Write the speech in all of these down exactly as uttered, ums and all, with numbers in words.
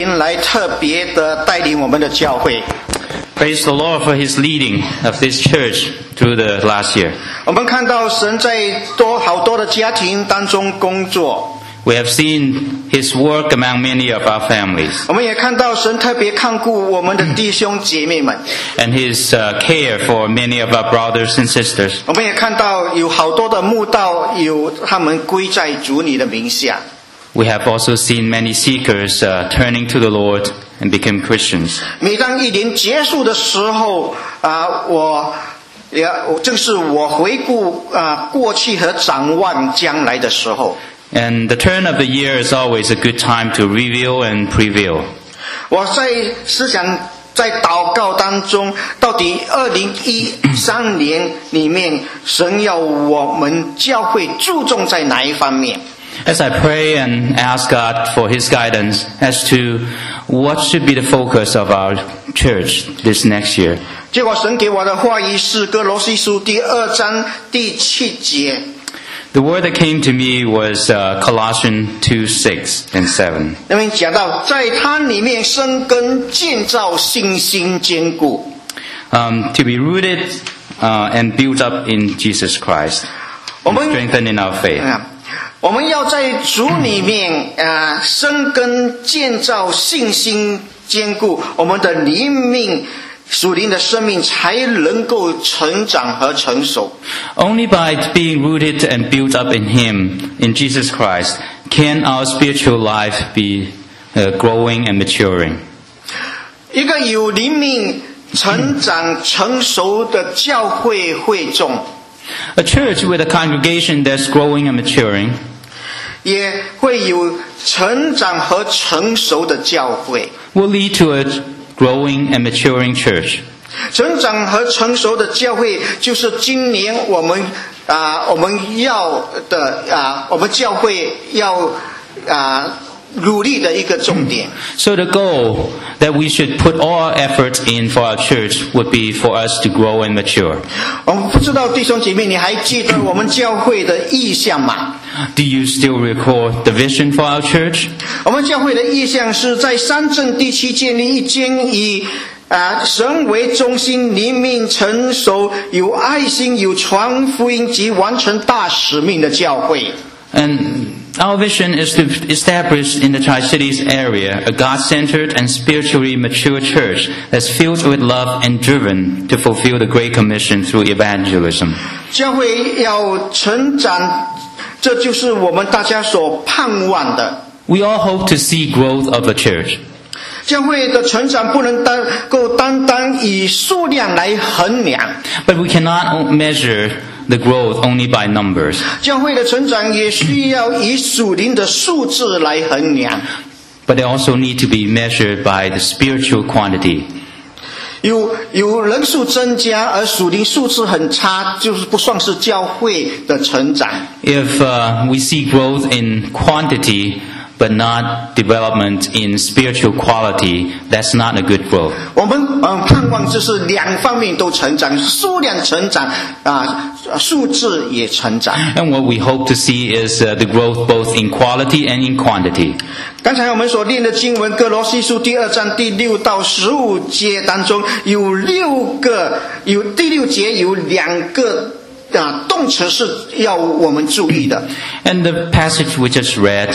来特别的带领我们的教会。 Praise the Lord for His leading of this church through the last year. 我们看到神在多好多的家庭当中工作， We have seen His work among many of our families 我们也看到神特别看顾我们的弟兄姐妹们， and His uh, care for many of our brothers and sisters. 我们也看到有好多的慕道有他们归在主你的名下。 We have also seen many seekers uh, turning to the Lord and become Christians. 每当一年结束的时候啊，我也正是我回顾啊过去和展望将来的时候。 And the turn of the year is always a good time to review and preview. 我在思想在祷告当中，到底二零一三年里面，神要我们教会注重在哪一方面？ As I pray and ask God for His guidance as to what should be the focus of our church this next year. 结果神给我的话语是歌罗西书第二章第七节。 The word that came to me was uh, Colossians two, six and seven. 那边讲到，在它里面生根建造，信心坚固。 Um, to be rooted uh, and built up in Jesus Christ. And strengthened in our faith. 我们要在主里面啊、呃、生根建造，信心坚固，我们的灵命属灵的生命才能够成长和成熟。 Only by being rooted and built up in Him, in Jesus Christ, can our spiritual life be uh, growing and maturing. 一个有灵命成长成熟的教会会众， A church with a congregation that's growing and maturing 也会有成长和成熟的教会。 will lead to a growing and maturing church. 成长和成熟的教会，就是今年我们啊、我们要的啊、我们教会要啊、努力的一个重点。 So the goal that we should put all our efforts in for our church would be for us to grow and mature. 我们不知道弟兄姐妹，你还记得我们教会的意向吗？ Do you still recall the vision for our church? 我们教会的意向是在三镇地区建立一间以啊神为中心、灵命成熟、有爱心、有传福音及完成大使命的教会。 And our vision is to establish in the Tri-Cities area a God-centered and spiritually mature church that's filled with love and driven to fulfill the Great Commission through evangelism. 教会要成长，这就是我们大家所盼望的。 We all hope to see growth of the church. 教会的成长不能单够单单以数量来衡量， But we cannot measure the growth only by numbers. 教会的成长也需要以属灵的数字来衡量。 But they also need to be measured by the spiritual quantity. 有有人数增加，而属灵数字很差，就是不算是教会的成长。 If uh, we see growth in quantity but not development in spiritual quality, that's not a good growth. 我们嗯盼望就是两方面都成长，数量成长啊，数字也成长。 And what we hope to see is uh, the growth both in quality and in quantity. 刚才我们所念的经文，歌罗西书第二章第六到十五节当中，有六个，有第六节有两个啊动词是要我们注意的。 And the passage we just read,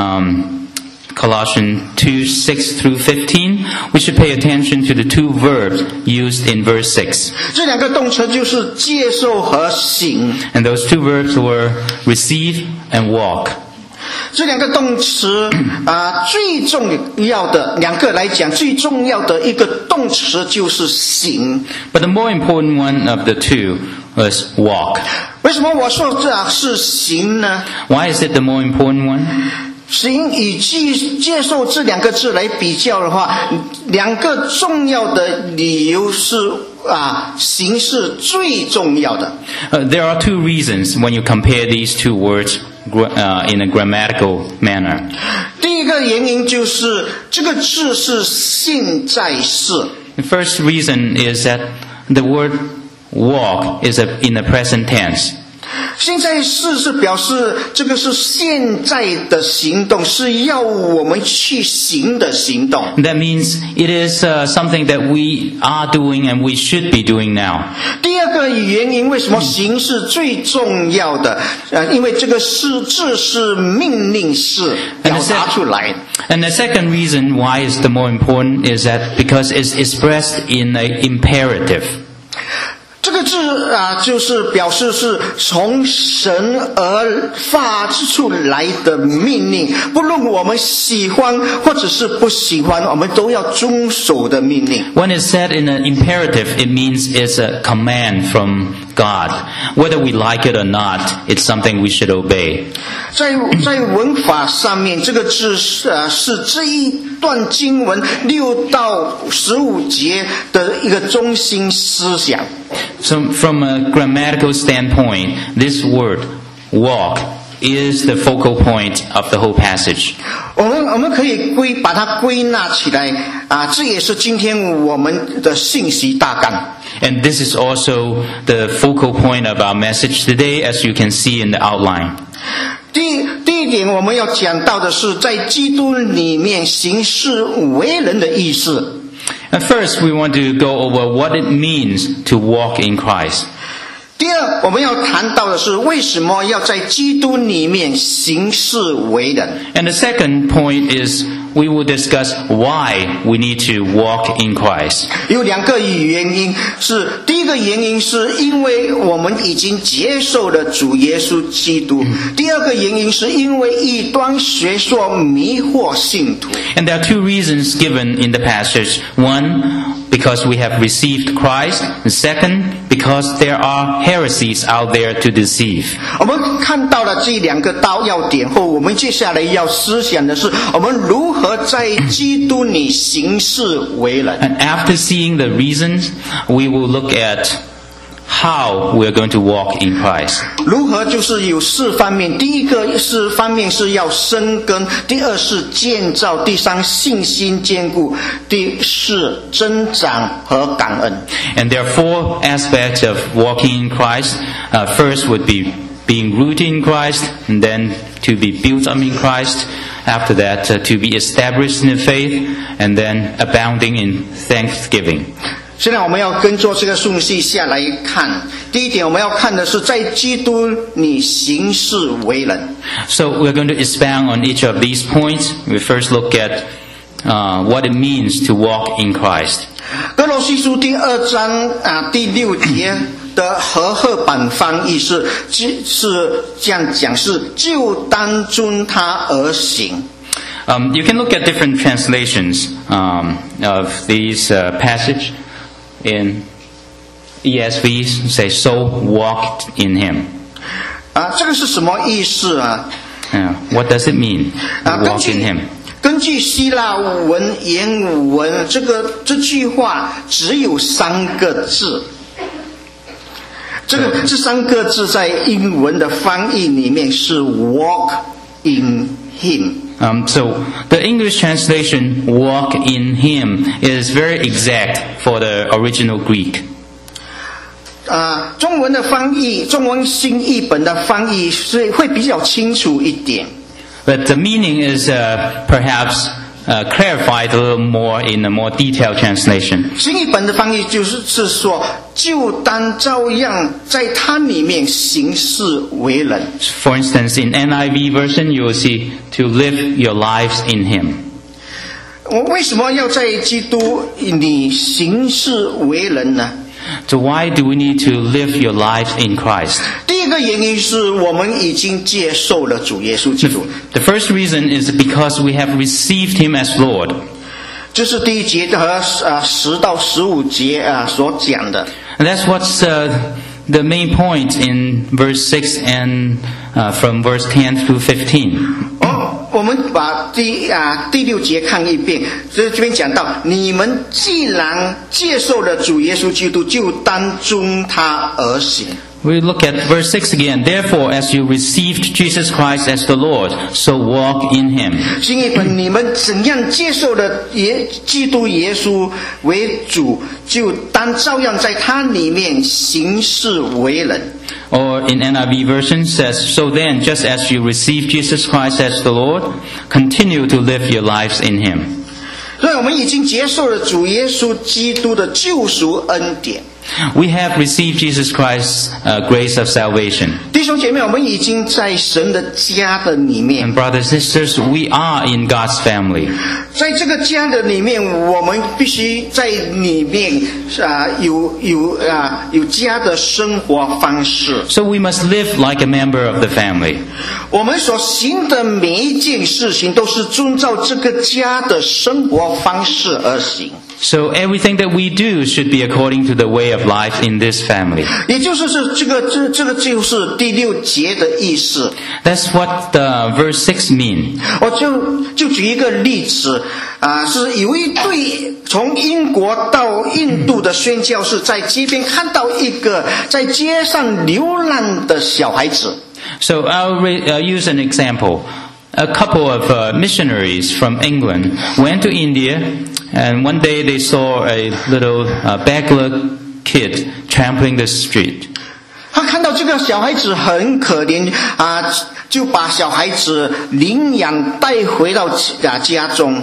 um, Colossians two, six through fifteen, we should pay attention to the two verbs used in verse six. 这两个动词就是接受和行。 And those two verbs were receive and walk. 这两个动词啊，最重要的两个来讲，最重要的一个动词就是行。 But the more important one of the two was walk. 为什么我说这是行呢？ Why is it the more important one? 行与接接受这两个字来比较的话，两个重要的理由是啊，行是最重要的。 Uh, there are two reasons when you compare these two words uh, in a grammatical manner. 第一个原因就是这个字是现在式。 The first reason is that the word walk is a, in the present tense. 现在式是表示这个是现在的行动，是要我们去行的行动。 That means it is uh, something that we are doing and we should be doing now. 第二个原因，为什么行是最重要的？呃，因为这个是字是命令式表达出来。 And the second reason why it's the more important is that because it's expressed in an imperative. 这个字啊，就是表示是从神而发出来的命令，不论我们喜欢或者是不喜欢，我们都要遵守的命令。 When it's said in an imperative, it means it's a command from God. Whether we like it or not, it's something we should obey. 在在文法上面，这个字是啊是这一段经文六到十五节的一个中心思想。 So from a grammatical standpoint, this word, walk, is the focal point of the whole passage. 我们我们可以归把它归纳起来啊，这也是今天我们的信息大纲。 And this is also the focal point of our message today, as you can see in the outline. 第第一点，我们要讲到的是在基督里面行事为人的意思。 At first, we want to go over what it means to walk in Christ. 第二，我们要谈到的是为什么要在基督里面行事为人。 And the second point is we will discuss why we need to walk in Christ. 有两个原因，是第一个原因是因为我们已经接受了主耶稣基督，第二个原因是因为异端学说迷惑信徒。 And there are two reasons given in the passage. One, because we have received Christ. And second, because there are heresies out there to deceive. 我们看到了这两个大要点后，我们接下来要思想的是，我们如何在基督里行事为人。 And after seeing the reasons, we will look at how we are going to walk in Christ. 如何就是有四方面，第一个是方面是要生根，第二是建造，第三信心坚固，第四增长和感恩。 And there are four aspects of walking in Christ. Uh, first would be being rooted in Christ, and then to be built up in Christ. After that, uh, to be established in the faith, and then abounding in thanksgiving. 现在我们要跟着这个顺序下来看，第一点我们要看的是在基督里行事为人。 So we're going to expound on each of these points. We first look at uh, what it means to walk in Christ. 哥罗西书第二章啊第六节的和合版翻译是是这样讲，是就当遵他而行。 Um, you can look at different translations um, of these uh, passage. In E S V, say, so walk in him. 啊，这个是什么意思啊？ Yeah. What does it mean? 啊，根 Walk in 据 him. 根据希腊文原文，这个这句话只有三个字。这个这三个字在英文的翻译里面是 walk in him。 Um, so the English translation "walk in Him" is very exact for the original Greek. 啊，中文的翻译，中文新译本的翻译是会比较清楚一点。 But the meaning is uh, perhaps uh, clarified a little more in a more detailed translation. 新译本的翻译就是是说，就当照样在他里面行事为人。 For instance, in N I V version, you will see to live your lives in Him. 我为什么要在基督里行事为人呢？ So why do we need to live your lives in Christ? 第一个原因是我们已经接受了主耶稣基督， The first reason is because we have received Him as Lord. 这是第一节和啊十到十五节啊所讲的。 And that's what's uh, the main point in verse six and uh, from verse ten through fifteen. 哦，我们把第啊第六节看一遍，所以这边讲到，你们既然接受了主耶稣基督，就当遵他而行。 We look at verse six again. Therefore, as you received Jesus Christ as the Lord, so walk in Him. 新译本，你们怎样接受了耶基督耶稣为主，就当照样在他里面行事为人。 Or in N I V version says, so then, just as you receive Jesus Christ as the Lord, continue to live your lives in Him. 所以我们已经接受了主耶稣基督的救赎恩典。 We have received Jesus Christ's uh, grace of salvation. 弟兄姐妹，我们已经在神的家的里面。 And brothers and sisters, we are in God's family. 在这个家的里面，我们必须在里面啊、呃、有有啊、呃、有家的生活方式。 So we must live like a member of the family. 我们所行的每一件事情，都是遵照这个家的生活方式而行。 So everything that we do should be according to the way of life in this family. 也就是这这个这这个就是第六节的意思。 That's what the verse six mean. 我就就举一个例子啊、呃，是有一对从英国到印度的宣教士在街边看到一个在街上流浪的小孩子。 So I'll re- uh, use an example. A couple of uh, missionaries from England went to India, and one day they saw a little uh, beggar kid trampling the street. 他看到这个小孩子很可怜啊、呃，就把小孩子领养带回到啊家中。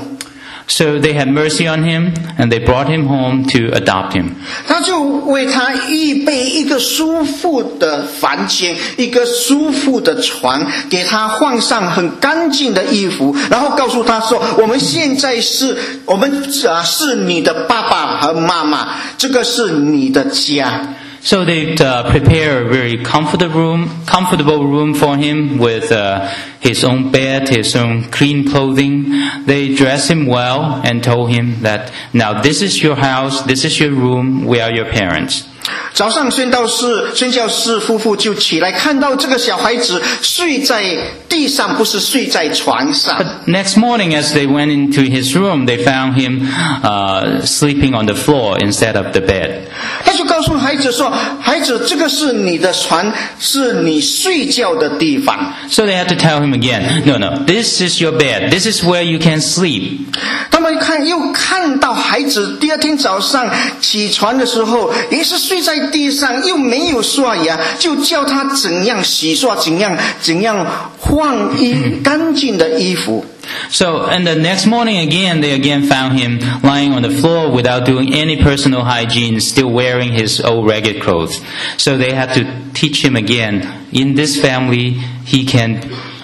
So they had mercy on him, and they brought him home to adopt him. 他就为他预备一个舒服的房间，一个舒服的床，给他换上很干净的衣服，然后告诉他说：“我们现在是我们啊是你的爸爸和妈妈，这个是你的家。” So they uh, prepare a very comfortable room, comfortable room for him with uh, his own bed, his own clean clothing. They dress him well and told him that now this is your house, this is your room, we are your parents. 早上宣道士、宣教士夫妇就起来，看到这个小孩子睡在地上，不是睡在床上。 But next morning, as they went into his room, they found him uh, sleeping on the floor instead of the bed. 他就告诉孩子说：“孩子，这个是你的床，是你睡觉的地方。” So they had to tell him again, no, no, this is your bed. This is where you can sleep. 他们看又看到孩子第二天早上起床的时候，也是睡在地上，又没有刷牙，就教他怎样洗刷，怎样怎样换衣干净的衣服。 So, and the next morning again, they again found him lying on the floor without doing any personal hygiene, still wearing his old ragged clothes. So they had to teach him again, in this family, he can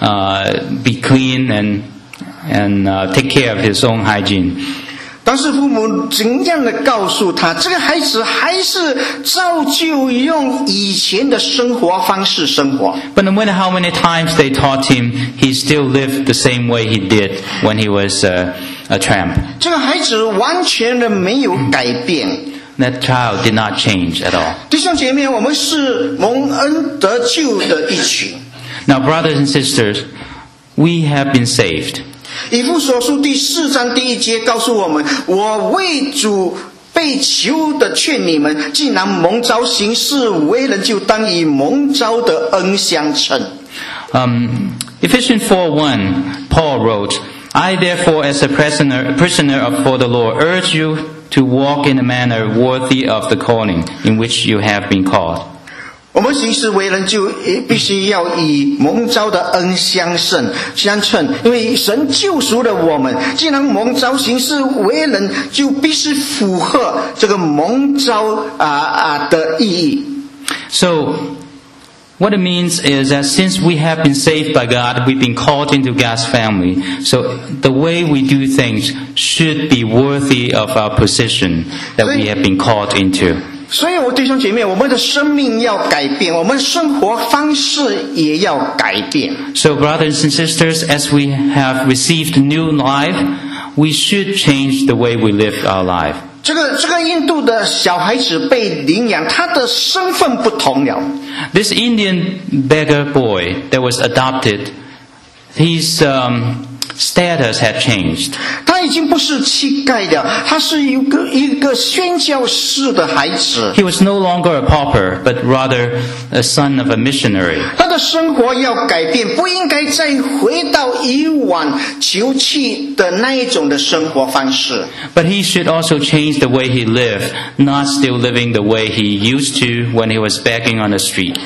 uh, be clean and, and uh, take care of his own hygiene. 当时父母怎样的告诉他，这个孩子还是照旧用以前的生活方式生活。 But no matter how many times they taught him, he still lived the same way he did when he was uh, a tramp. 这个孩子完全的没有改变。 That child did not change at all. 弟兄姐妹，我们是蒙恩得救的一群。 Now, brothers and sisters, we have been saved. 以弗所书第四章第一节告诉我们：“我为主被囚的劝你们，既然蒙召行事为人，就当以蒙召的恩相称。” Um, Ephesians four one, Paul wrote, I therefore as a prisoner, prisoner of for the Lord urge you to walk in a manner worthy of the calling in which you have been called. 我们行事为人就必须要以蒙召的恩相称相称，因为神救赎了我们。既然蒙召行事为人，就必须符合这个蒙召啊啊的意义。 So, what it means is that since we have been saved by God, we've been called into God's family. So the way we do things should be worthy of our position that we have been called into. 所以，我弟兄姐妹，我们的生命要改变，我们生活方式也要改变。 So brothers and sisters, as we have received new life, we should change the way we live our life. 这个这个印度的小孩子被领养，他的身份不同了。 This Indian beggar boy that was adopted, his um, status had changed. 他已经不是乞丐了，他是一个一个宣教士的孩子。 He was no longer a pauper, but rather a son of a missionary. 他的生活要改变，不应该再回到以往求乞的那一种的生活方式。 But he should also change the way he lived, not still living the way he used to when he was begging on the street.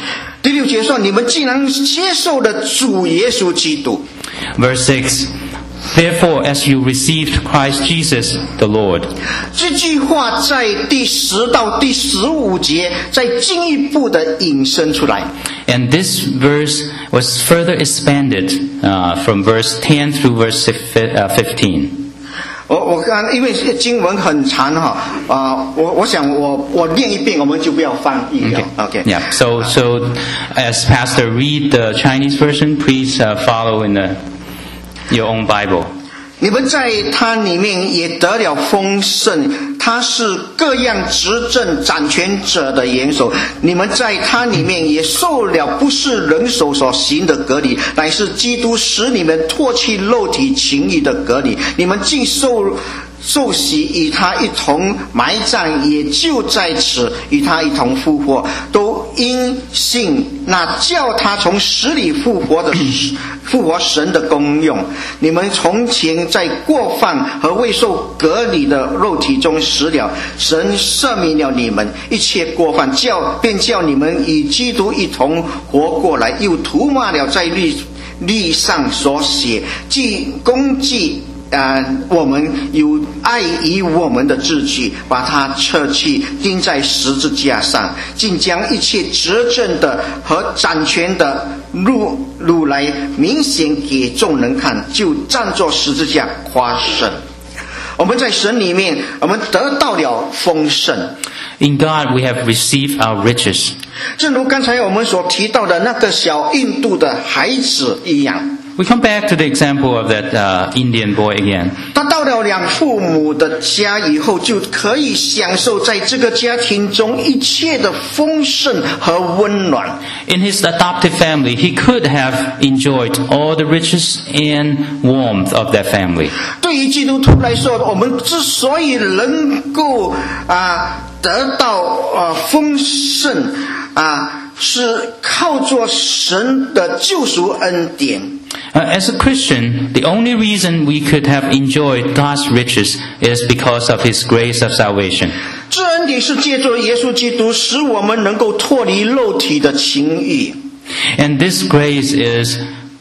第六节说，你们既然接受了主耶稣基督。 Verse six, therefore, as you received Christ Jesus the Lord. 这句话在第十到第十五节再进一步的引申出来。 And this verse was further expanded uh, from verse ten through verse fifteen. 我我看，因为经文很长哈，啊，我我想我我念一遍，我们就不要翻译了。Okay. Yeah. So so as Pastor read the Chinese version, please uh, follow in the, your own Bible. 你们在他里面也得了丰盛，他是各样执政掌权者的元首。你们在他里面也受了不是人手所行的隔离，乃是基督使你们脱去肉体情欲的隔离。你们竟受受洗，与他一同埋葬，也就在此与他一同复活，都因信那叫他从死里复活的复活神的功用。你们从前在过犯和未受隔离的肉体中死了，神赦免了你们一切过犯，叫便叫你们与基督一同活过来，又涂抹了在律律上所写即公祭啊，我们有爱于我们的字句，把它撤去，钉在十字架上，竟将一切执政的和掌权的路路来明显给众人看，就站作十字架夸胜。我们在神里面，我们得到了丰盛。 In God we have received our riches. 正如刚才我们所提到的那个小印度的孩子一样。 We come back to the example of that uh, Indian boy again. 他到了两父母的家以后，就可以享受在这个家庭中一切的丰盛和温暖。 In his adopted family, he could have enjoyed all the riches and warmth of that family. 对于基督徒来说，我们之所以能够啊得到啊丰盛啊，是靠着神的救赎恩典。 Uh, as a Christian, the only reason we could have enjoyed God's riches is because of His grace of salvation. 这恩典是借着耶稣基督，使我们能够脱离肉体的情欲。 And this grace is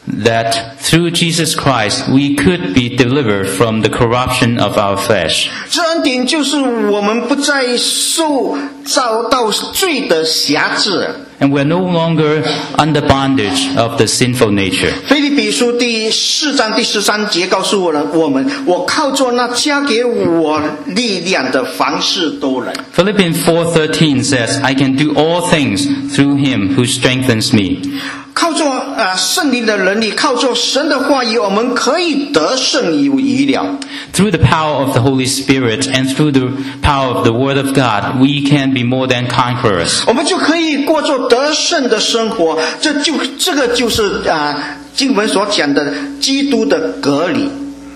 that through Jesus Christ we could be delivered from the corruption of our flesh. 这恩典就是我们不再受遭到罪的辖制。 And we're no longer under bondage of the sinful nature. 腓立比书第四章第十三节告诉我们，我们我靠着那加给我力量的，凡事都能。 Philippians four thirteen says, I can do all things through Him who strengthens me. 靠着呃圣灵的能力，靠着神的话语，我们可以得胜有余了。 Through the power of the Holy Spirit and through the power of the Word of God, we can be more than conquerors. 我们就可以过着得胜的生活，这就这个就是啊、呃、经文所讲的基督的隔离。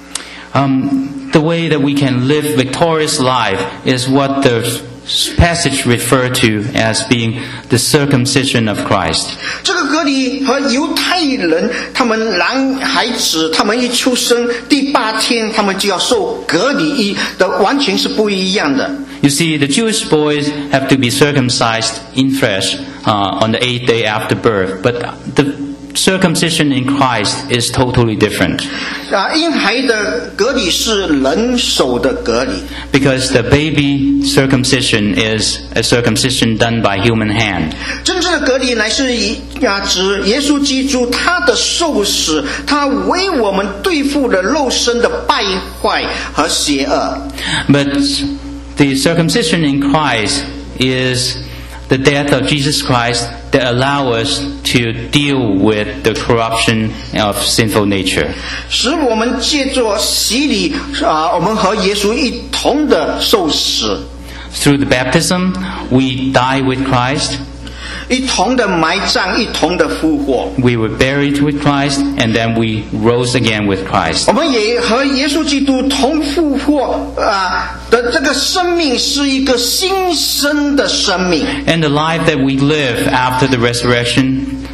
Um, the way that we can live victorious life is what the passage referred to as being the circumcision of Christ. 这个隔离和犹太人他们男孩子他们一出生第八天他们就要受隔离的完全是不一样的。 You see, the Jewish boys have to be circumcised in flesh uh, on the eighth day after birth, but the circumcision in Christ is totally different. 啊，婴孩的隔离是人手的隔离。 Because the baby circumcision is a circumcision done by human hand. 真正的隔离乃是以啊指耶稣基督他的受死，他为我们对付了肉身的败坏和邪恶。 But the circumcision in Christ is the death of Jesus Christ that allow us to deal with the corruption of sinful nature. 使我们借着洗礼啊，我们和耶稣一同的受死。 Through the baptism, we die with Christ. 一同的埋葬，一同的复活。 We were buried with Christ, and then we rose again with Christ. 我们也和耶稣基督同复活啊的这个生命是一个新生的生命。 And the life that we live after the resurrection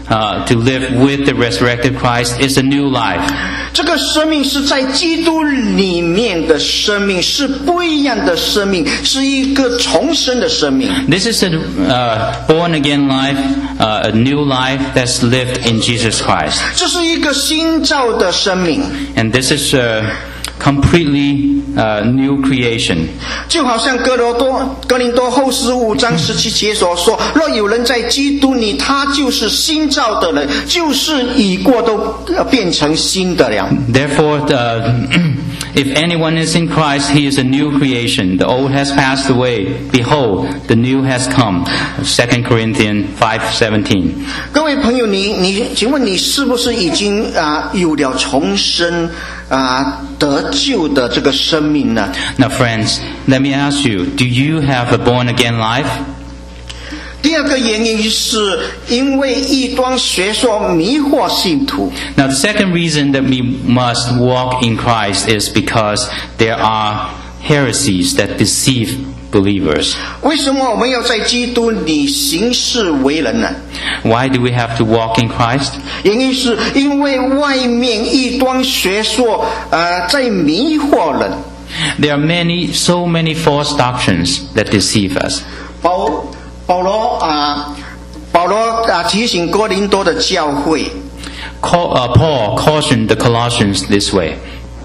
uh, to live with the resurrected Christ is a new life. 这个生命是在基督里面的生命，是不一样的生命，是一个重生的生命。 This is a uh, born-again life, uh, a new life that's lived in Jesus Christ. 这是一个新造的生命， And this is a completely uh, new creation. 就好像哥罗多哥林多后书五章十七节所说：若有人在基督里，他就是新造的人，就是已过都变成新的了。 Therefore, uh, if anyone is in Christ, he is a new creation. The old has passed away. Behold, the new has come. Second Corinthians five seventeen. 各位朋友，你你，请问你是不是已经啊、呃、有了重生啊、呃、得救的这个生命呢？ Now, friends, let me ask you, do you have a born-again life? 第二个原因是因为异端学说迷惑信徒。 Now, the second reason that we must walk in Christ is because there are heresies that deceive believers. 为什么我们要在基督里行事为人呢？ Why do we have to walk in Christ? 原因是因为外面异端学说呃在迷惑人。 There are many, so many false doctrines that deceive us. 保保罗啊，保罗啊提醒哥林多的教会。 Call, uh, Paul cautioned the Colossians this way.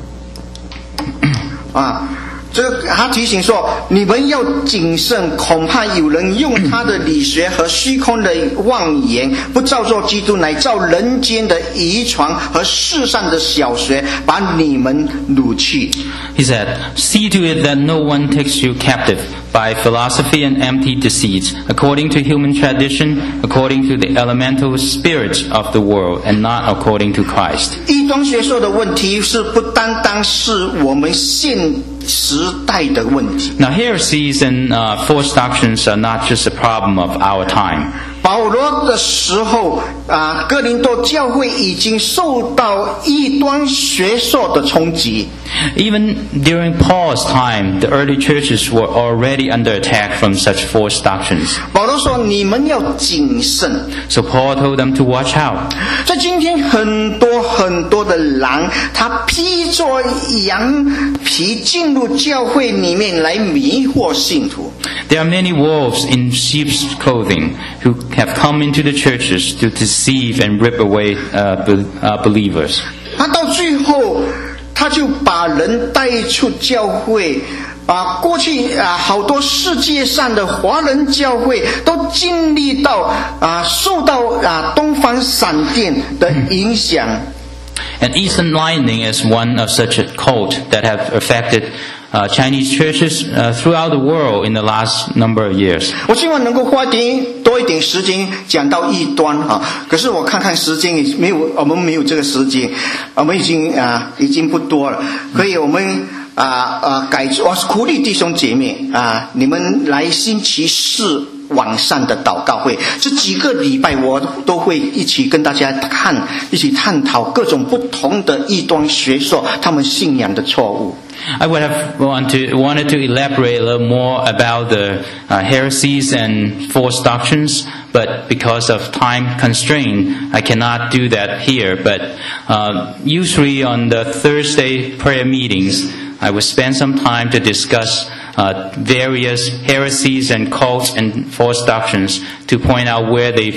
啊，这个他提醒说，你们要谨慎，恐怕有人用他的理学和虚空的妄言，不照做基督，乃照人间的遗传和世上的小学，把你们掳去。 He said, see to it that no one takes you captive by philosophy and empty deceit, according to human tradition, according to the elemental spirit of the world, and not according to Christ. 异端学说的问题是不单单是我们现时代的问题。 Now, heresies and uh, false doctrines are not just a problem of our time. 保罗的时候啊，哥林多教会已经受到异端学说的冲击。 Even during Paul's time, the early churches were already under attack from such false doctrines. 保罗说：“你们要谨慎。” So Paul told them to watch out. 在今天，很多很多的狼，他披着羊皮进入教会里面来迷惑信徒。 There are many wolves in sheep's clothing who have come into the churches to deceive and rip away uh, be, uh, believers. 他到最后，他就把人带出教会。啊，过去啊，好多世界上的华人教会都经历到啊，受到啊东方闪电的影响。 And Eastern Lightning is one of such a cult that have affected uh, Chinese churches uh, throughout the world in the last number of years. 我希望能够花点多一点时间讲到异端啊，可是我看看时间也没有，我们没有这个时间，我们已经啊已经不多了，所以我们。啊啊！改，我鼓励弟兄姐妹啊，你们来星期四晚上的祷告会，这几个礼拜我都会一起跟大家看，一起探讨各种不同的异端学说，他们信仰的错误。 I would have want to, wanted to elaborate a little more about the uh, heresies and false doctrines, but because of time constraint, I cannot do that here. But uh, usually on the Thursday prayer meetings, I will spend some time to discuss uh, various heresies and cults and false doctrines to point out where they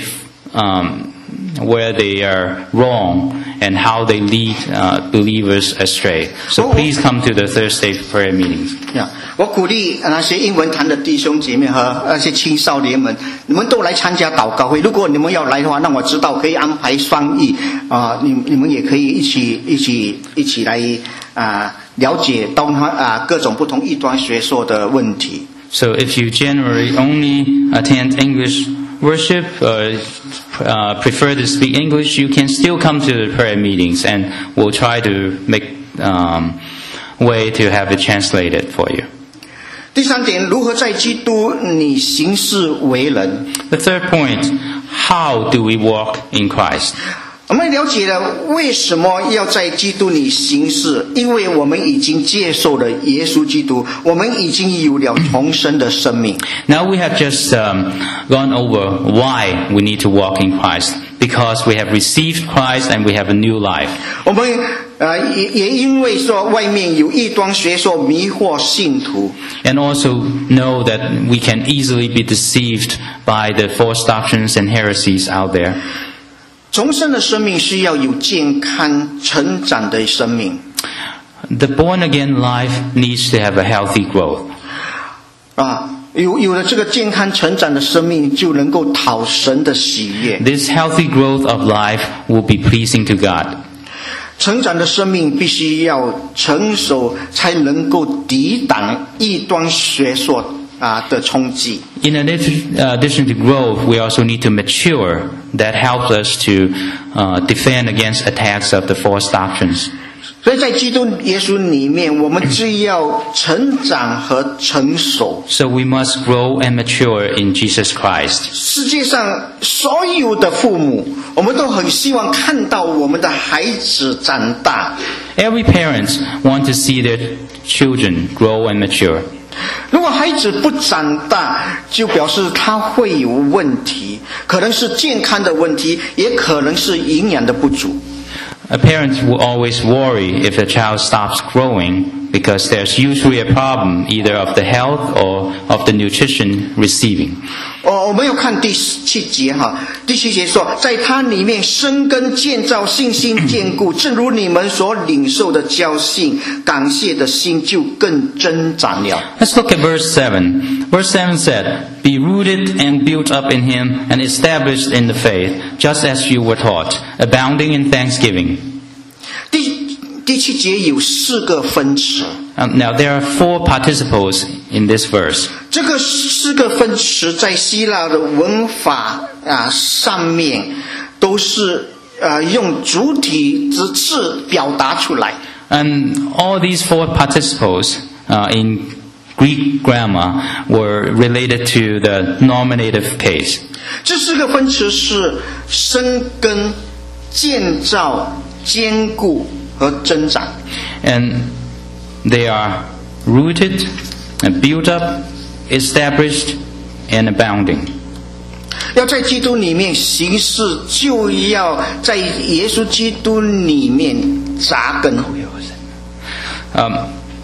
um, where they are wrong and how they lead uh, believers astray. So please come to the Thursday prayer meetings. Yeah. 我鼓励那些英文堂的弟兄姐妹和那些青少年们，你们都来参加祷告会。如果你们要来的话，让我知道可以安排翻译啊、呃，你你们也可以一起一起一起来啊、呃、了解东方啊各种不同异端学说的问题。 So if you generally only attend English worship or uh, prefer to speak English, you can still come to the prayer meetings, and we'll try to make um, way to have it translated for you. 第三点，如何在基督里行事为人？ The third point, how do we walk in Christ? 我们了解了为什么要在基督里行事，因为我们已经接受了耶稣基督，我们已经有了重生的生命。 Now we have just um, gone over why we need to walk in Christ, because we have received Christ and we have a new life. 我们呃也也因为说外面有异端学说迷惑信徒， And also know that we can easily be deceived by the false doctrines and heresies out there. 重生的生命是要有健康成长的生命。 The born-again life needs to have a healthy growth. 啊，有有了这个健康成长的生命，就能够讨神的喜悦。 This healthy growth of life will be pleasing to God. 成长的生命必须要成熟，才能够抵挡异端学说啊的冲击。 In addition, uh, addition to growth, we also need to mature. That helps us to uh, defend against attacks of the false doctrines. 所以在基督耶稣里面，我们只要成长和成熟。 So we must grow and mature in Jesus Christ. 世界上所有的父母，我们都很希望看到我们的孩子长大。 Every parent wants to see their children grow and mature. 如果孩子不长大，就表示他会有问题，可能是健康的问题，也可能是营养的不足。 A parent will always worry if the child stops growing because there's usually a problem either of the health or of the nutrition receiving. 哦，我们要看第七节哈，第七节说，在他里面生根建造，信心坚固，正如你们所领受的教训，感谢的心就更增长了。 Let's look at verse seven. Verse seven said, "Be rooted and built up in him and established in the faith, just as you were taught, abounding in thanksgiving." 第第七节有四个分词。 Um, now there are four participles in this verse. 这个四个分词在希腊的文法啊上面都是呃用主体之字表达出来。 And all these four participles uh, in Greek grammar were related to the nominative case. 这四个分词是生根、建造、坚固和增长。 And they are rooted and built up, established and abounding. 要在基督里面行事，就要在耶稣基督里面扎根。 Um,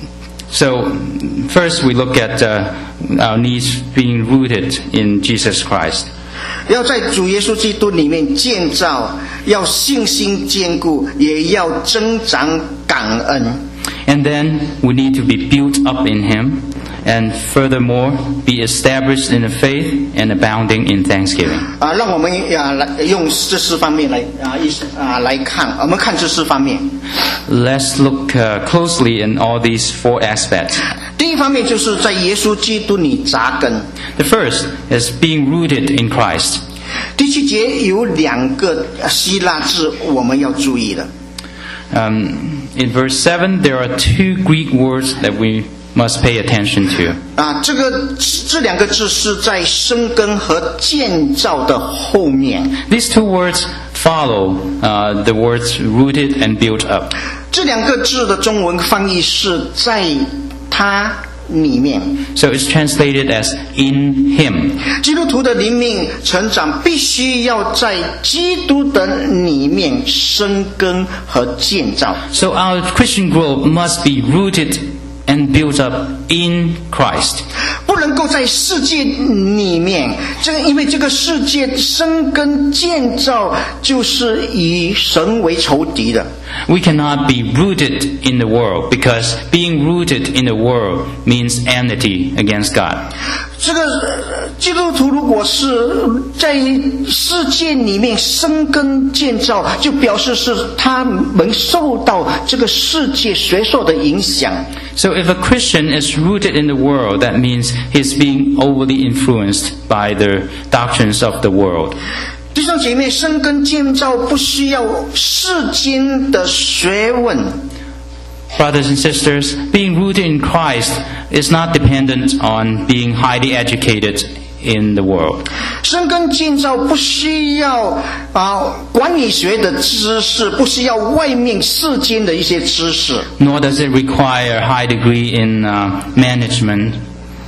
so first we look at uh, our needs being rooted in Jesus Christ. 要在主耶稣基督里面建造，要信心坚固，也要增长感恩。 And then we need to be built up in Him, and furthermore be established in the faith and abounding in thanksgiving. 啊，让我们啊来用这四方面来啊一啊来看，我们看这四方面。 Let's look uh, closely in all these four aspects. 第一方面就是在耶稣基督里扎根。 The first is being rooted in Christ. 第七节有两个希腊字我们要注意的。 Um, in verse seven, there are two Greek words that we must pay attention to. 啊，这个这两个字是在生根和建造的后面。 These two words follow uh, the words rooted and built up. 这两个字的中文翻译是在它里面。 So it's translated as in Him. 基督徒的灵命成长必须要在基督的里面生根和建造。 So our Christian growth must be rooted and built up in Christ. 不能够在世界里面，这个因为这个世界生根建造就是以神为仇敌的。 We cannot be rooted in the world because being rooted in the world means enmity against God. 这个呃基督徒如果是在世界里面生根建造，就表示是他们受到这个世界学说的影响。 So if a Christian is rooted in the world, that means he's being overly influenced by the doctrines of the world. 弟兄姐妹，生根建造不需要世间的学问。 Brothers and sisters, being rooted in Christ is not dependent on being highly educated in the world. 生根建造不需要啊管理学的知识，不需要外面世间的一些知识。 Nor does it require a high degree in uh, management.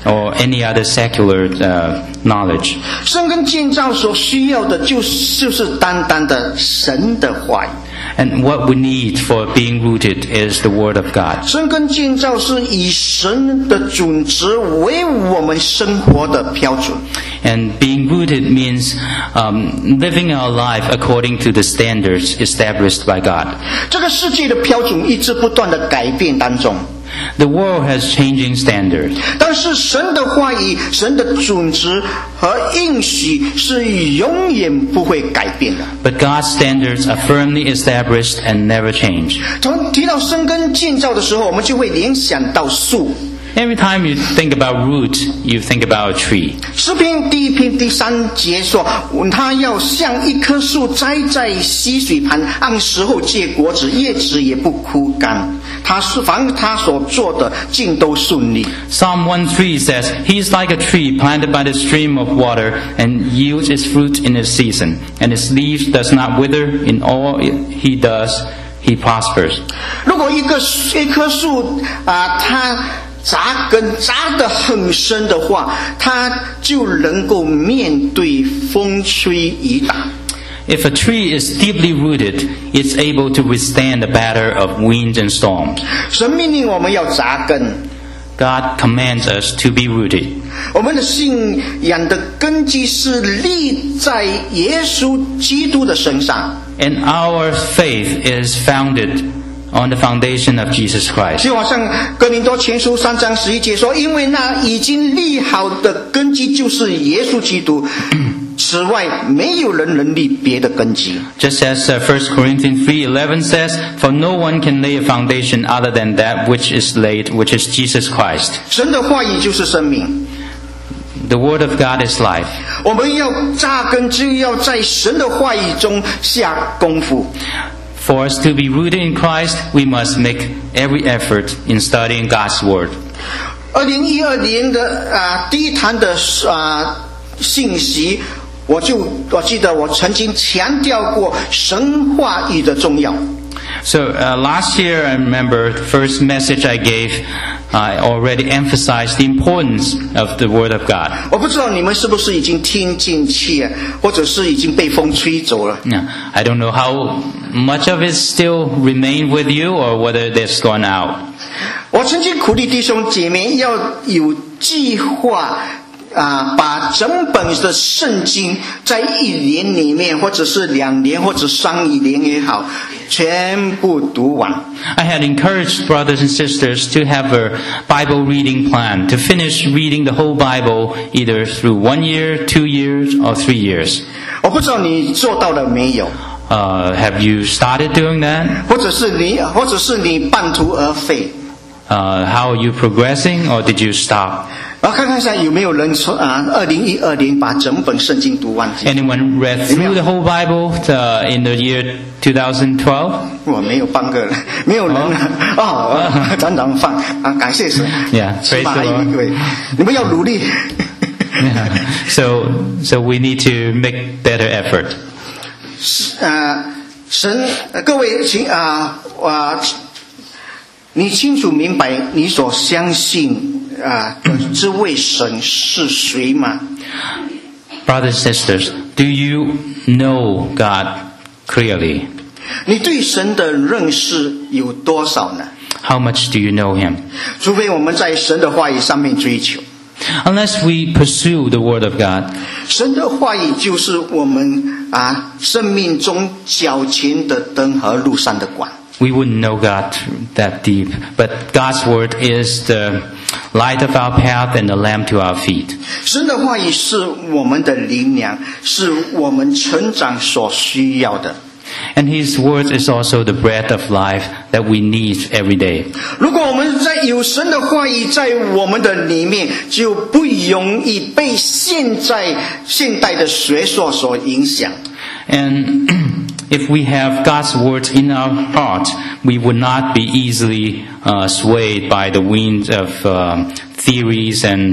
or any other secular uh, knowledge. 生根建造所需要的就是就是单单的神的话语。 And what we need for being rooted is the Word of God. 生根建造是以神的准则为我们生活的标准。 And being rooted means um, living our life according to the standards established by God. 这个世界的标准一直不断的改变当中。 The world has changing standards. 但是神的话语、神的准则和应许是永远不会改变的。 But God's standards are firmly established and never change. 从提到生根建造的时候，我们就会联想到树。 Every time you think about root, you think about a tree. 诗篇第一篇第三节说，他要像一棵树栽在溪水旁，按时候结果子，叶子也不枯干。他是凡他所做的尽都顺利。 Psalm one three says, He is like a tree planted by the stream of water and yields its fruit in its season, and its leaves does not wither. In all he does, he prospers. 如果一个一棵树啊、呃，它扎根扎得很深的话，它就能够面对风吹雨打。 If a tree is deeply rooted, it's able to withstand the batter of winds and storms. 神命令我们要扎根。 God commands us to be rooted. 我们的信仰的根基是立在耶稣基督的身上。 And our faith is founded on the foundation of Jesus Christ. 就好像哥林多前书三章十一节说，因为那已经立好的根基就是耶稣基督，此外没有人能立别的根基。 Just as uh, First Corinthians three eleven says, For no one can lay a foundation other than that which is laid, which is Jesus Christ. 神的话语就是生命。 The word of God is life. 我们要扎根，就要在神的话语中下功夫。 For us to be rooted in Christ, we must make every effort in studying God's Word. 二零一二年的啊、呃、第一堂的啊、呃、信息，我就我记得我曾经强调过神话语的重要。 So uh, last year, I remember the first message I gave, I already emphasized the importance of the Word of God. 我不知道你们是不是已经听进去，或者是已经被风吹走了。 Yeah, I don't know how much of it still remain with you or whether it's gone out. 我曾经鼓励弟兄姐妹要有计划啊，把整本的圣经在一年里面，或者是两年，或者三年也好，全部读完。 I had encouraged brothers and sisters to have a Bible reading plan, to finish reading the whole Bible either through one year, two years, or three years. 我不知道你做到了没有。 Uh, have you started doing that? 或者是你，或者是你半途而废。 Uh, how are you progressing, or did you stop? 然后看看一下有没有人说啊，二零一二年把整本圣经读完。 Anyone read through the whole Bible uh, in the year twenty twelve? 我没有半个人，没有人哦，常常放啊，感谢神。 Yeah, praise the Lord. 对，你们要努力。 Yeah. So, so we need to make better effort. 呃，神，各位请啊啊，你清楚明白你所相信。啊，这位神是谁吗？ Brothers and sisters, do you know God clearly? 你对神的认识有多少呢？ How much do you know Him? 除非我们在神的话语上面追求。 Unless we pursue the Word of God. 神的话语就是我们啊生命中脚前的灯和路上的光。 We wouldn't know God that deep, but God's Word is the light of our path and the lamp to our feet. 神的话语是我们的灵粮，是我们成长所需要的。 And His Word is also the bread of life that we need every day. 如果我们在有神的话语在我们的里面，就不容易被现在现代的学说所影响。And if we have God's Word in our heart, we would not be easily uh, swayed by the winds of uh, theories and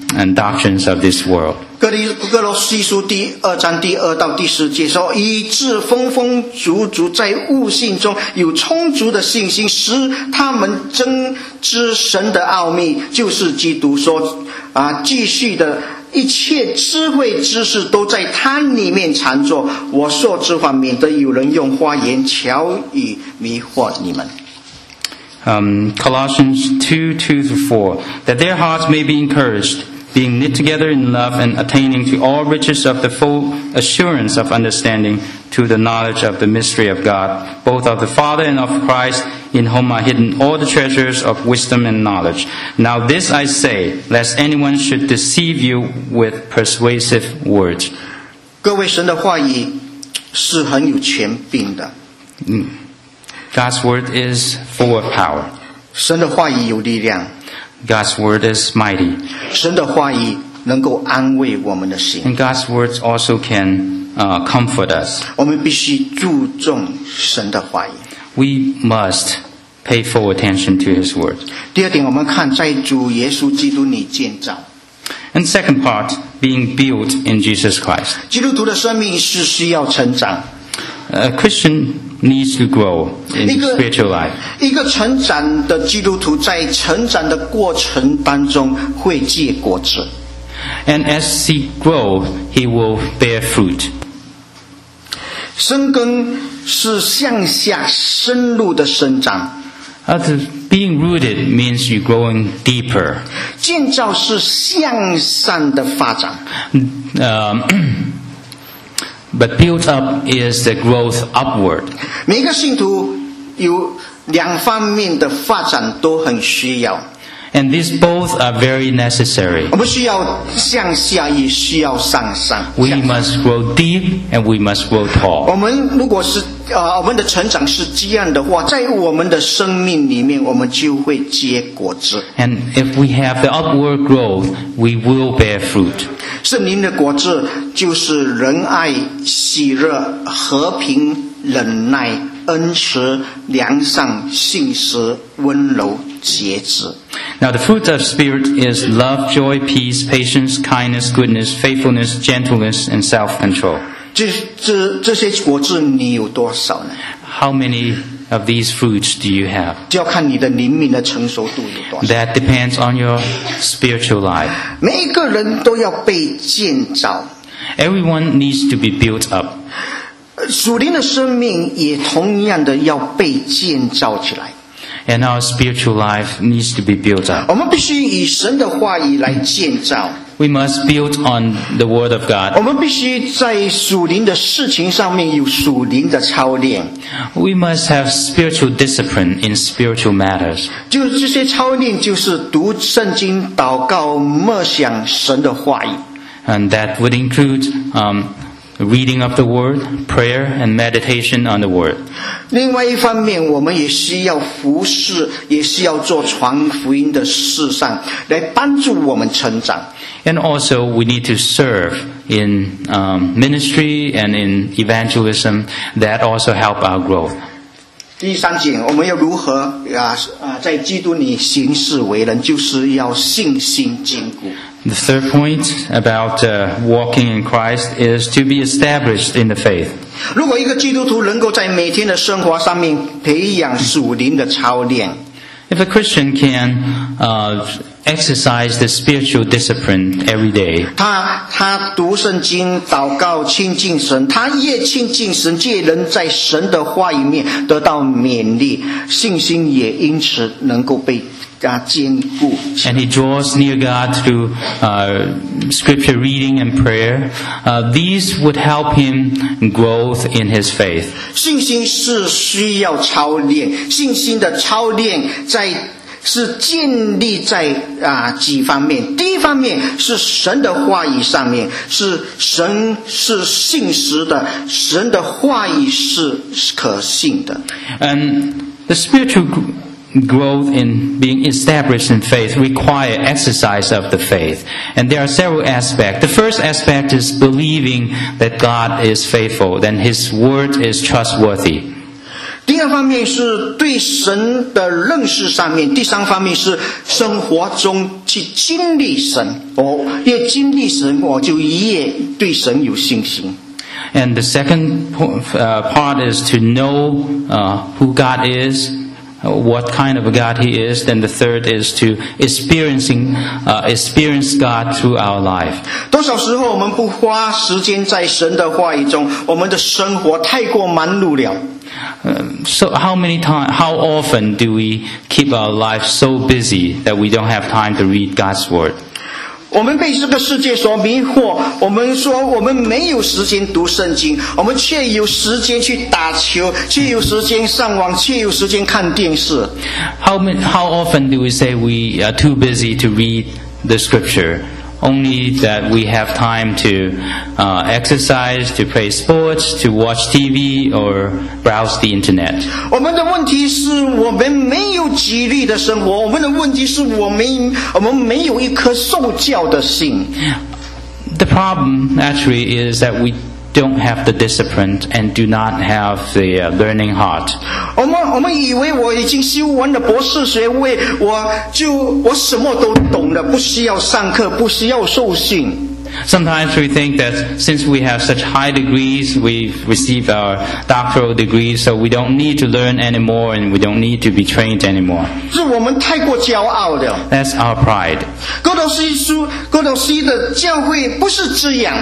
and doctrines of this world. 哥林哥罗西书第二章第二到第十节说，以致丰丰足足在悟性中有充足的信心，使他们真知神的奥秘，就是基督说啊，继续的一切智慧知识都在他里面常作。我说这话，免得有人用花言巧语迷惑你们。 Um, Colossians two, two through four, that their hearts may be encouraged, being knit together in love and attaining to all riches of the full assurance of understanding, to the knowledge of the mystery of God, both of the Father and of Christ, in whom are hidden all the treasures of wisdom and knowledge. Now this I say, lest anyone should deceive you with persuasive words. 各位，神的话语是很有权柄的。 God's word is full of power. 神的话语有力量。 God's word is mighty. 神的话语能够安慰我们的心。 And God's words also can uh, comfort us. 我们必须注重神的话语。 We must pay full attention to His word. 第二点，我们看在主耶稣基督里建造。 And second part, being built in Jesus Christ. 基督徒的生命是需要成长。 A Christian needs to grow in 一个 spiritual life. 一个成长的基督徒在成长的过程当中会结果子。 And as he grows, he will bear fruit. 生根是向下深入的生长， Uh, the- being rooted means you're growing deeper. 建造是向上的发展。 Um, but built up is the growth upward. 每个信徒有两方面的发展都很需要， And these both are very necessary. 我们需要向下，也需要向上。 We must grow deep and we must grow 我 tall. 们如果是啊、呃，我们的成长是这样的话，在我们的生命里面，我们就会结果子。 And if we have the upward growth, we will bear fruit. 圣灵的果子就是仁爱、喜乐、和平、忍耐、恩慈、良善、信实、温柔、节制。 Now the fruit of Spirit is love, joy, peace, patience, kindness, goodness, faithfulness, gentleness, and self-control. 这这这些果子你有多少呢？ How many of these fruits do you have? 就要看你的灵命的成熟度有多少。 That depends on your spiritual life. 每一个人都要被建造， Everyone needs to be built up. 属灵的生命也同样的要被建造起来。 And our spiritual life needs to be built up. 我们必须以神的话语来建造， We must build on the Word of 我 God. 们必须在属灵的事情上面有属灵的操练。 We must have spiritual discipline in spiritual matters. 就这些操练，就是读圣经、祷告、默想神的话语。 And that would include um, reading of the Word, prayer, and meditation on the Word. 另外一方面，我们也需要服侍，也需要做传福音的事上，来帮助我们成长。 And also we need to serve in um, ministry and in evangelism. That also help our growth. 第三点，我们要如何啊啊在基督里行事为人，就是要信心坚固。 The third point about uh, walking in Christ is to be established in the faith. 如果一个基督徒能够在每天的生活上面培养属灵的操练， If a Christian can uh, exercise the spiritual discipline every day, 他他读圣经、祷告、亲近神，他越亲近神，借人在神的话语面得到勉励，信心也因此能够被啊坚固。 and he draws near God through uh, scripture reading and prayer, uh, these would help him growth in his faith. 信心是需要操练，信心的操练在是建立在啊几方面。第一方面是神的话语上面，是神是信实的，神的话语是可信的。 And the spiritual gr- growth in being established in faith require exercise of the faith. And there are several aspects. The first aspect is believing that God is faithful, then His word is trustworthy. 第二方面是对神的认识上面，第三方面是生活中去经历神。我越经历神，我就越对神有信心。 And the second uh, part is to know uh, who God is, what kind of a God He is. Then the third is to experiencing, uh, experience God through our life. 多少时候我们不花时间在神的话语中，我们的生活太过忙碌了。 Um, so how many times, how often do we keep our life so busy that we don't have time to read God's Word? 我们被这个世界所迷惑，我们说我们没有时间读圣经，我们却有时间去打球，却有时间上网，却有时间看电视。 How many, how often do we say we are too busy to read the Scripture? Only that we have time to uh, exercise, to play sports, to watch T V, or browse the internet. 我们的问题是我们没有纪律的生活，我们的问题是我们我们没有一颗受教的心。 The problem actually is that we don't have the discipline and do not have the uh, learning heart. 我们我们以为我已经修完了博士学位，我就我什么都懂了，不需要上课，不需要受训。 Sometimes we think that since we have such high degrees, we've received our doctoral degrees, so we don't need to learn anymore and we don't need to be trained anymore. 是我们太过骄傲了。 That's our pride. 哥罗西书哥罗西的教会不是这样。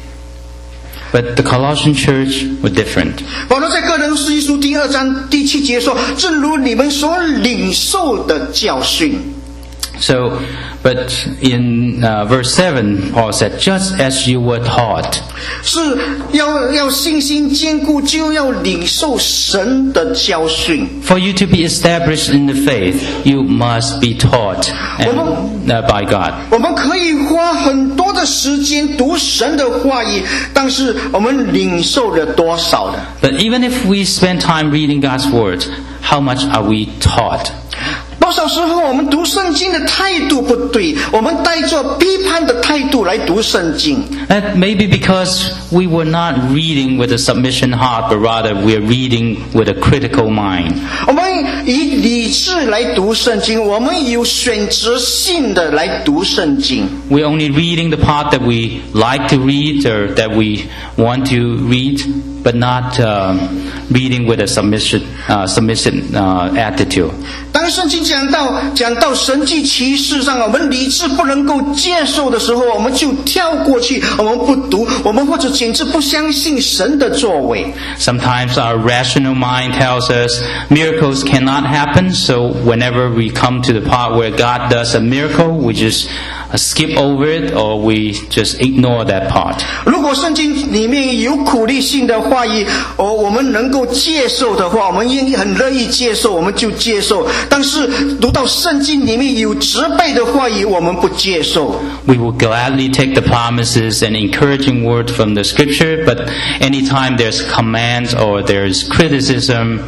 But the Colossian church were different. 保罗在哥罗西书第二章第七节说：“正如你们所领受的教训。” So, but in uh, verse seven, Paul said, "Just as you were taught." 是要要信心坚固，就要领受神的教训。 For you to be established in the faith, you must be taught and, uh, by God. 我们可以花很多的时间读神的话语，但是我们领受了多少呢？ But even if we spend time reading God's word, how much are we taught? 多少时候我们读圣经的态度不对，我们带着批判的态度来读圣经。 That may be because we were not reading with a submission heart, but rather we're reading with a critical mind. 我们以理智来读圣经，我们有选择性的来读圣经。 We're only reading the part that we like to read or that we want to read, but not uh, reading with a submission, uh, submission uh, attitude. 当圣经讲到讲到神迹奇事上，我们理智不能够接受的时候，我们就跳过去，我们不读，我们或者简直不相信神的作为。 Sometimes our rational mind tells us miracles cannot happen, so whenever we come to the part where God does a miracle, we just uh, skip over it or we just ignore that part. 如果圣经里面有鼓励性的话语，哦，我们能够接受的话，我们愿意很乐意接受，我们就接受。但是读到圣经里面有责备的话语，我们不接受。 We will gladly take the promises and encouraging word from the scripture, but anytime there's commands or there's criticism,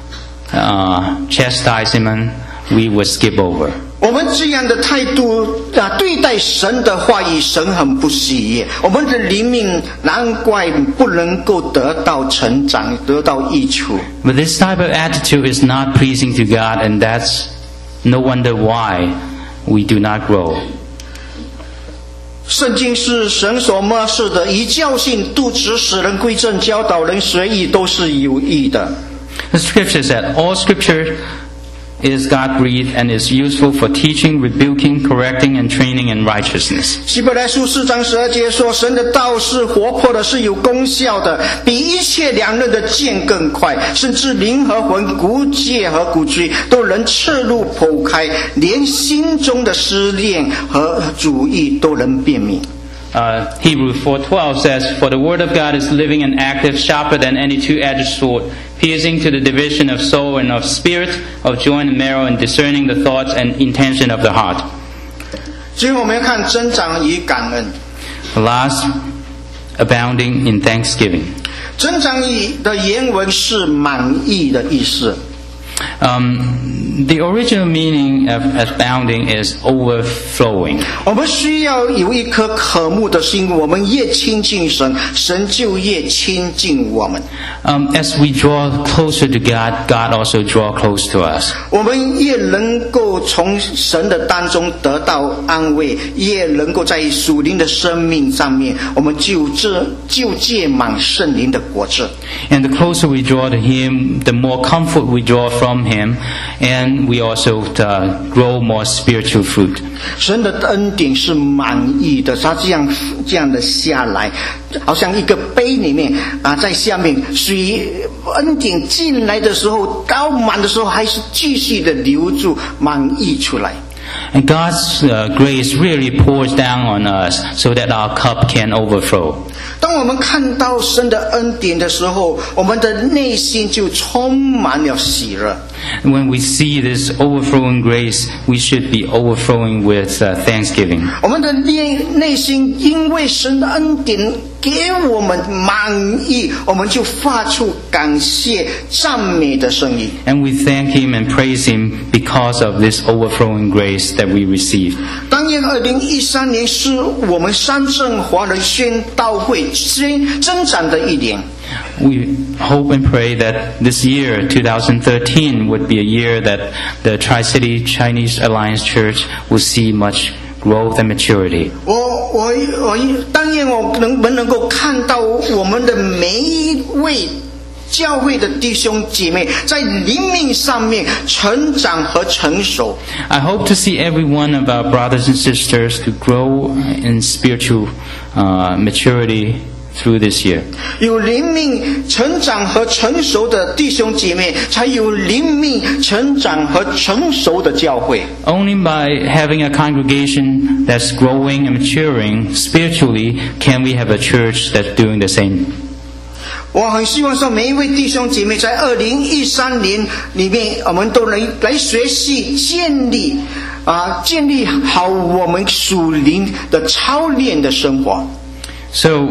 uh, chastisement, we will skip over. 我们这样的态度啊，对待神的话语，神很不喜悦。我们的灵命难怪不能够得到成长，得到益处。 But this type of attitude is not pleasing to God, and that's no wonder why we do not grow. 圣经是神所默示的，以教训、督职、使人归正、教导人学义，都是有益的。 The scripture said, all scripture is God-breathed and is useful for teaching, rebuking, correcting, and training in righteousness. 希伯来书四章十二节说，神的道是活泼的，是有功效的，比一切两刃的剑更快，甚至灵和魂、骨节和骨髓都能刺入剖开，连心中的思念和主意都能辨明。 Uh, Hebrews four twelve says, "For the word of God is living and active, sharper than any two-edged sword, piercing to the division of soul and of spirit, of joint and marrow, and discerning the thoughts and intention of the heart." 最后我们要看增长与感恩。 Last, abounding in thanksgiving. 增长语的原文是满意的意思。 Um, the original meaning of abounding is overflowing. 我们需要有一颗渴慕的心，我们越亲近神，神就越亲近我们。 Um, as we draw closer to God, God also draw close to us. 我们越能够从神的当中得到安慰，越能够在属灵的生命上面，我们就这就结满圣灵的果子。 And the closer we draw to Him, the more comfort we draw from Him, and we also uh, grow more spiritual fruit. 神的恩典是满意的，它这样这样的下来，好像一个杯里面啊，在下面水恩典进来的时候，倒满的时候，还是继续的流注满溢出来。 And God's uh, grace really pours down on us so that our cup can overflow. 当我们看到神的恩典的时候，我们的内心就充满了喜乐。 When we see this overflowing grace, we should be overflowing with uh, thanksgiving. 我们的内内心因为神的恩典给我们满意，我们就发出感谢赞美的声音。 And we thank Him and praise Him because of this overflowing grace that we receive. 当年二零一三年是我们三正华人宣道会增增长的一年。 We hope and pray that this year, twenty thirteen, would be a year that the Tri-City Chinese Alliance Church will see much growth and maturity. 我我我当然我能不能够看到我们的每一位教会的弟兄姐妹在灵命上面成长和成熟。 I hope to see every one of our brothers and sisters to grow in spiritual uh, maturity through this year. 有灵命成长和成熟的弟兄姐妹，才有灵命成长和成熟的教会。 Only by having a congregation that's growing and maturing spiritually can we have a church that's doing the same. 我很希望说，每一位弟兄姐妹在二零一三年里面，我们都能来学习建立啊，建立好我们属灵的操练的生活。 So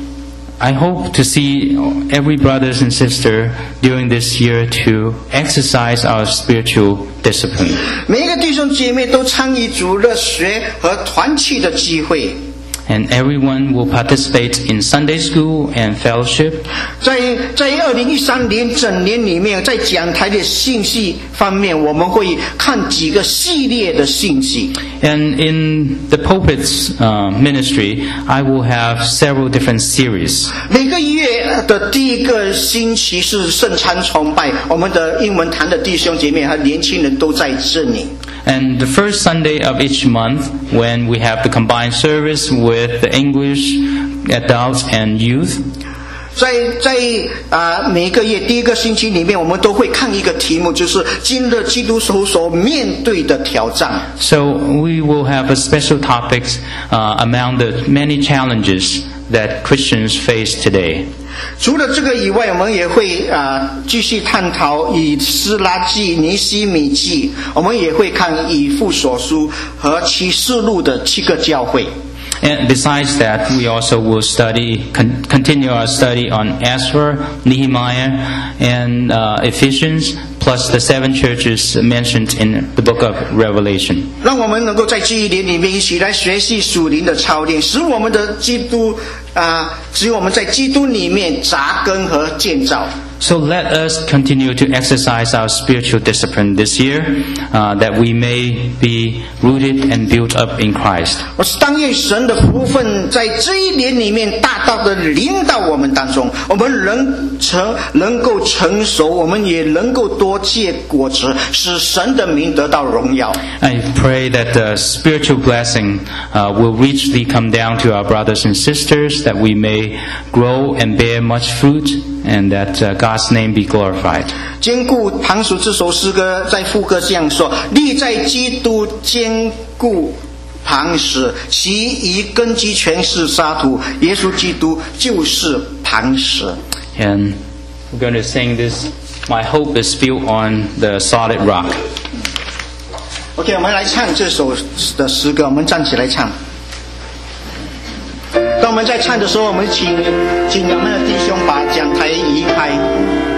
I hope to see every brothers and sister during this year to exercise our spiritual discipline. 每一个弟兄姐妹都参与主日学和团契的机会。 And everyone will participate in Sunday school and fellowship. 在在二零一三年整年里面，在讲台的信息方面，我们会看几个系列的信息。 And in the pulpit's uh, ministry, I will have several different series. 每个月的第一个星期是圣餐崇拜，我们的英文堂的弟兄姐妹和年轻人都在这里。 And the first Sunday of each month, when we have the combined service with the English, adults and youth. 在在啊、呃、每个月第一个星期里面，我们都会看一个题目，就是今日基督徒所面对的挑战。 So we will have a special topics uh, among the many challenges that Christians face today. 除了这个以外，我们也会啊、呃、继续探讨以斯拉记、尼希米记，我们也会看以弗所书和启示录的七个教会。 And besides that, we also will study, con- continue our study on Ezra, Nehemiah, and uh, Ephesians, plus the seven churches mentioned in the book of Revelation. 让我们能够在这一年里面一起来学习属灵的操练，使我们的基督啊、呃，使我们在基督里面扎根和建造。 So let us continue to exercise our spiritual discipline this year, uh, that we may be rooted and built up in Christ. 我是但愿神的福分在这一年里面大大的临到我们当中，我们能成能够成熟，我们也能够多结果子，使神的名得到荣耀。 I pray that the spiritual blessing uh, will richly come down to our brothers and sisters, that we may grow and bear much fruit, and that uh, God's name be glorified. 坚固旁属这首诗歌在副歌这样说：立在基督坚固磐石，其一根基全是沙土，耶稣基督就是磐石。 And we're going to sing this. My hope is built on the solid rock. OK， 我们来唱这首的诗歌，我们站起来唱。当我们在唱的时候，我们请请我们的弟兄把讲台移开。